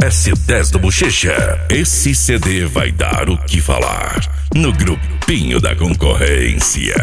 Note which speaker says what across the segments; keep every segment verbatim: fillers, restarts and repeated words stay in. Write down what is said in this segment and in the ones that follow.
Speaker 1: S dez do Bochecha. Esse C D vai dar o que falar no grupinho da concorrência.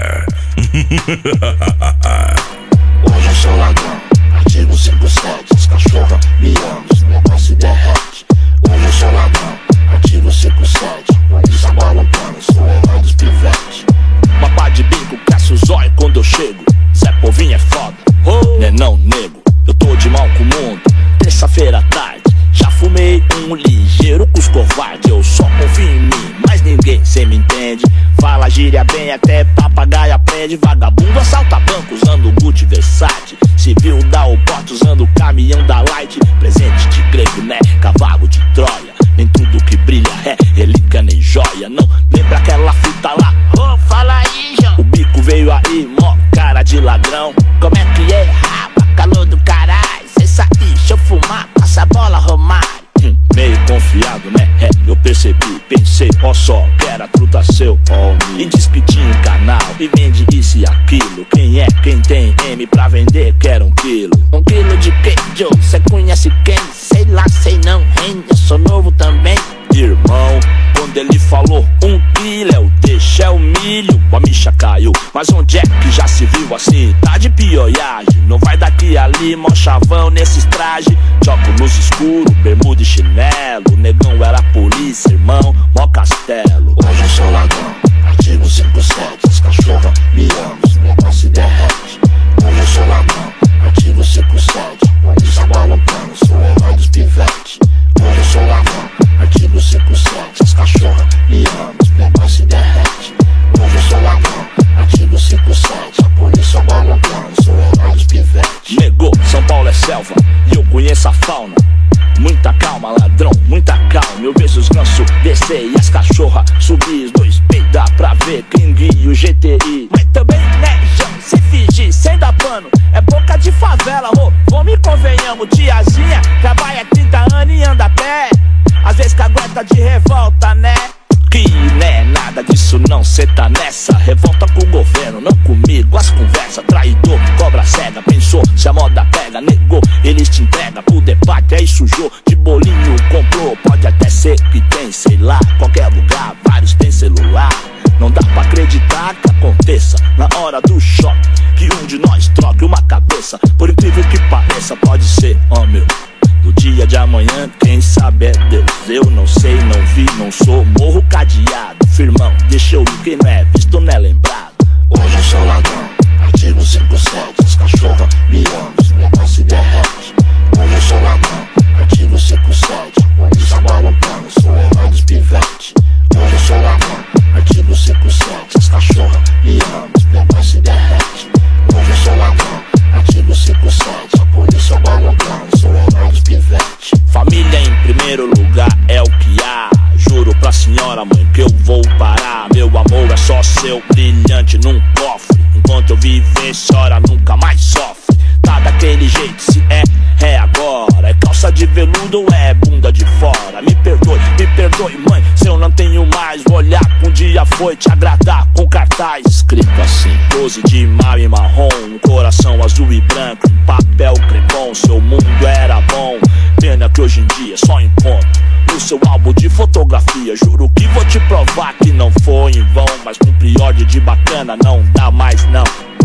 Speaker 2: Hoje eu sou ladrão, artigo cinco sete. As cachorras me amam, os negócios derrete. Hoje eu sou ladrão, artigo cinco sete. Eles abalam pano, sou herói dos pivetes.
Speaker 3: Papá de bico, cresce o zóio quando eu chego. Zé Povinho é foda, oh. Né não, nego, eu tô de mal com o mundo. Terça-feira à tarde, já fumei um ligeiro com os covardes. Eu só confio em mim, mas ninguém cê me entende. Fala gíria bem, até papagaio aprende. Vagabundo assalta banco usando o Gucci Versace. Civil dá o porte usando o caminhão da Light. Presente de grego, né, cavalo de Troia. Nem tudo que brilha é relíquia nem joia. Não lembra aquela fita lá? Oh, fala aí, João. O bico veio aí, mó cara de ladrão. Como é que é, rapa, calor do caralho. Cê sair, deixa eu fumar, passa a bola, Romário. Hum, meio confiado, né? É, eu percebi, pensei, ó só, que era truta seu, ó. E diz que tinha um canal e vende isso e aquilo. Quem é, quem tem M pra vender, quer um quilo. Um quilo de quê, Joe? Cê conhece quem? Sei lá, sei não, hein? Eu sou novo também. Irmão, quando ele falou um quilo, é o deixa, é o milho. A micha caiu, mas onde é que já se viu assim? Tá de pioiagem, não vai daqui ali, mó chavão nesses trajes. Óculos escuro, bermuda e chinelo. O negão era polícia, irmão, mó castelo.
Speaker 2: Hoje eu sou ladrão, artigo cinco sete. As cachorras me amam, os negócios derrete. Hoje eu sou ladrão, artigo cinco sete. Eles abalam pano, sou herói dos pivetes. Hoje eu sou ladrão, artigo cinco sete. As cachorras me amam, os negócios derrete. Hoje eu sou ladrão, artigo cinco sete. A polícia abala plano, sou herói dos pivetes.
Speaker 3: Negou, São Paulo é selva e eu conheço a fauna. Muita calma, ladrão, muita calma. Eu vejo os gansos descer e as cachorras subir. Os dois peidar pra ver quem guia o G T I. Mas também, né, João, se fingir sem dar pano é boca de favela, ô. Vamos e convenhamos, tiazinha trabalha trinta anos e anda a pé. Às vezes cagueta de revolta, né? Que né, nada disso não, cê tá nessa. Revolta com o governo, não comigo. As conversas, traidor, cobra cega. Pensou, se a moda pega, negou. Eles te entregam pro debate, aí sujou. De bolinho comprou, pode até ser que tem, sei lá. Qualquer lugar, vários tem celular. Não dá pra acreditar que aconteça na hora do choque, que um de nós troque uma cabeça. Por incrível que pareça, pode ser, ó meu. Do dia de amanhã, quem sabe é Deus. Eu não sei, não vi, não sou. Morro cadeado, firmão, deixa eu ir. Quem não é visto não é lembrado.
Speaker 2: Hoje eu sou ladrão, artigo cinco sete. As cachorras me amam, os negócios derrete. Hoje eu sou ladrão, artigo cinco sete. Eles abalam plano, sou herói dos pivetes. Hoje eu sou ladrão, artigo cinco sete. As cachorras me amam, os negócios derrete. Hoje eu sou ladrão, artigo cinco sete. A polícia abala plano, sou herói dos pivetes.
Speaker 3: Família em primeiro lugar é o que há. Juro pra senhora, mãe, que eu vou parar. Meu amor é só seu, brilhante num cofre. Enquanto eu viver, senhora nunca mais sofre. Tá daquele jeito, se é, é agora. É calça de veludo ou é bunda de fora? Me perdoe, me perdoe, mãe, se eu não tenho mais. Vou olhar que um dia foi te agradar com cartaz escrito assim: doze de maio e marrom, um coração azul e branco, um papel crepom. Seu mundo era bom, pena que hoje em dia só encontro no seu álbum de fotografia. Juro que vou te provar que não foi em vão, mas com prior de bacana não dá mais não.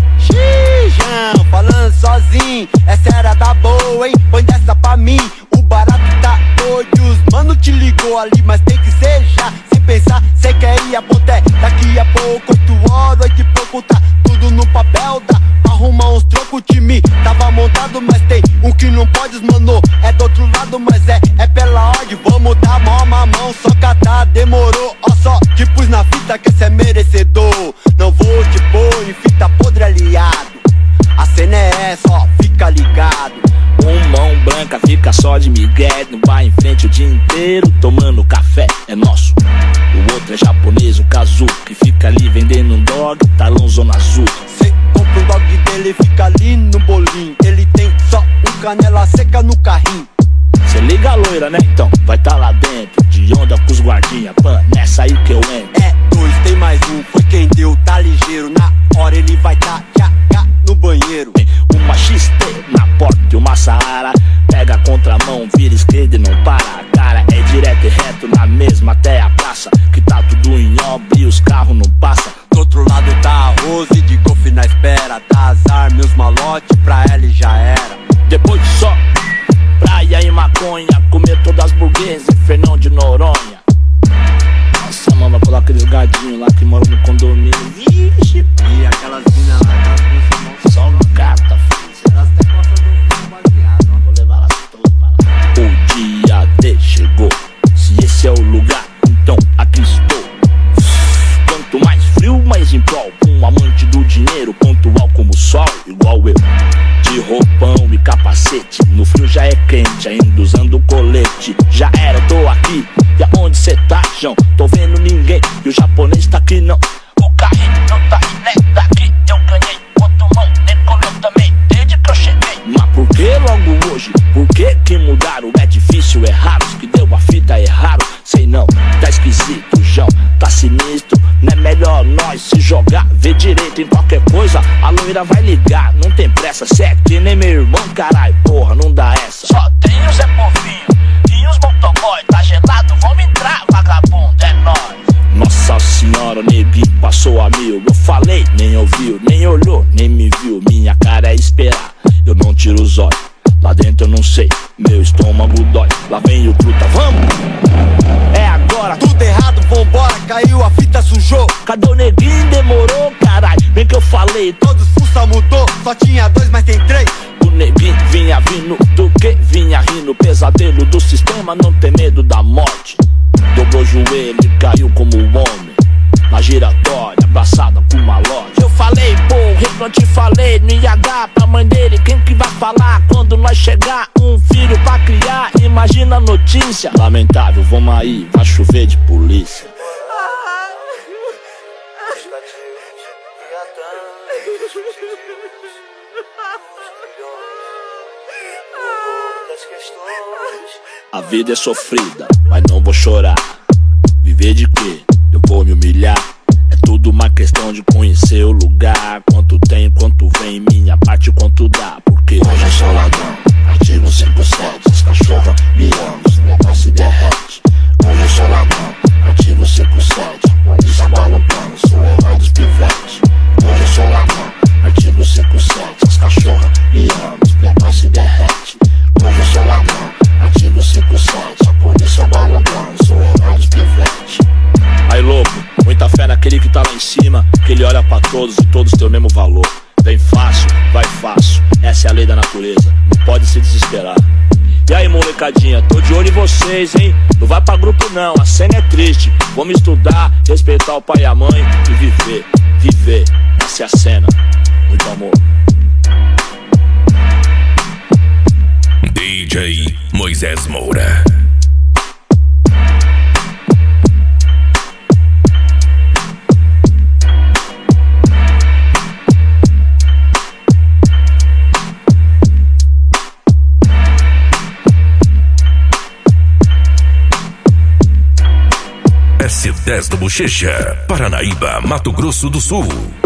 Speaker 4: Xijão, falando sozinho, essa era da boa, hein? Põe dessa pra mim, o barato tá doido. Os mano te ligou ali, mas tem que ser já. Sem pensar, cê quer ir a ponté. Daqui a pouco, oito horas, oito e pouco, tá tudo no papel. Dá arrumar uns trocos, o time tava montado, mas tem um que não pode, mano. É do outro lado, mas é, é pela ordem. Vamos dar mó mamão, só catar, demorou. Ó só, te pus na fita que cê é merecedor. Não vou te pôr em fita podre aliado. A cena é essa, ó, fica ligado.
Speaker 3: Um mão branca fica só de migué, não vai em frente o dia inteiro tomando café, é nosso. O outro é japonês, o Kazu, que fica ali vendendo um dog, talão zona azul.
Speaker 4: Cê compra o dog dele, fica ali no bolinho. Ele tem só um canela seca no carrinho.
Speaker 3: Cê liga a loira, né, então? Vai tá lá dentro, de onda com os guardinha, pan, nessa aí que eu entro.
Speaker 4: É dois, tem mais um, foi quem deu, tá ligeiro. Na hora ele vai tá, já, já, no banheiro.
Speaker 3: Uma X T na porta e uma Saara. Pega a contramão, vira esquerda e não para. Cara, é direto e reto na mesma até a praça, que tá tudo em obra e os carros não passam.
Speaker 4: Do outro lado tá a Rose de golfe na espera, dá azar, meus malote pra ela e já era.
Speaker 3: Depois de só praia e maconha, comer todas as burguesas em Fernão de Noronha. Nossa, mano, vai colar aqueles gadinhos lá que moram no condomínio. Vixe,
Speaker 4: e aquelas minas lá, aquelas duas
Speaker 3: só gata, filho.
Speaker 4: Elas até gostam do baseado, ó.
Speaker 3: Vou levar elas todas pra lá. O dia D chegou, se esse é o lugar, então aqui estou. Quanto mais frio, mais em prol. Um amante do dinheiro, pontual como o sol, igual eu. De roupão e capacete, no frio já é quente, ainda usando colete. Já era, tô aqui, e aonde cê tá, João? Tô vendo ninguém, e o japonês tá aqui não. O carrinho não tá aí, né? Daqui eu ganhei, quanto mão, decolou também, desde que eu cheguei. Mas por que logo hoje? Por que que mudaram? É difícil, é raro, os que deu a fita erraram. Sei não, tá esquisito, João, tá sinistro. Não é melhor nós se jogar, ver direito em qualquer coisa, a loira vai ligar, não tem pressa. Cê é que nem meu irmão, caralho, porra, não dá essa. Só tem o Zé Povinho e os motoboy, tá gelado, vamos entrar, vagabundo, é nóis. Nossa senhora, neguinho passou a mil. Eu falei, nem ouviu, nem olhou, nem me viu. Minha cara é esperar, eu não tiro os olhos. Lá dentro eu não sei, meu estômago dói. Lá vem o truta, vamos! É agora,
Speaker 4: tudo errado, vambora, caiu, a fita sujou.
Speaker 3: Cadê o neguinho? Demorou, caralho, bem que eu falei.
Speaker 4: Todos fuça mudou, só tinha dois, mas tem três.
Speaker 3: O neguinho vinha vindo, do que vinha rindo. Pesadelo do sistema, não tem medo da morte. Dobrou o joelho e caiu como um homem na giratória, abraçada com uma loja. Eu falei, porra, eu não te falei, não ia dar pra mãe dele. Quem que vai falar quando nós chegar? Um filho pra criar, imagina a notícia. Lamentável, vamos aí, vai chover de polícia. A vida é sofrida, mas não vou chorar. Viver de quê? Eu vou me humilhar. É tudo uma questão de conhecer o lugar. Quanto tem, quanto vem, minha parte, quanto dá. Porque
Speaker 2: hoje eu sou ladrão, ativo cem por cento. As cachorras me amam, os negócios se derrete. Hoje eu sou ladrão, ativo cem por cento. Eles abalam plano, sou o herói dos pivetes. Hoje eu sou ladrão, ativo cem por cento. As cachorras me amam, os negócios se derrete. Hoje eu sou ladrão, ativo cem por cento. A polícia abalam plano, sou o herói dos pivetes.
Speaker 3: Aí louco, muita fé naquele que tá lá em cima, que ele olha pra todos e todos têm o mesmo valor. Vem fácil, vai fácil, essa é a lei da natureza, não pode se desesperar. E aí molecadinha, tô de olho em vocês, hein? Não vai pra grupo não, a cena é triste. Vamos estudar, respeitar o pai e a mãe e viver, viver, essa é a cena. Muito amor.
Speaker 1: D J Moisés Moura. S dez do Bochecha, Paranaíba, Mato Grosso do Sul.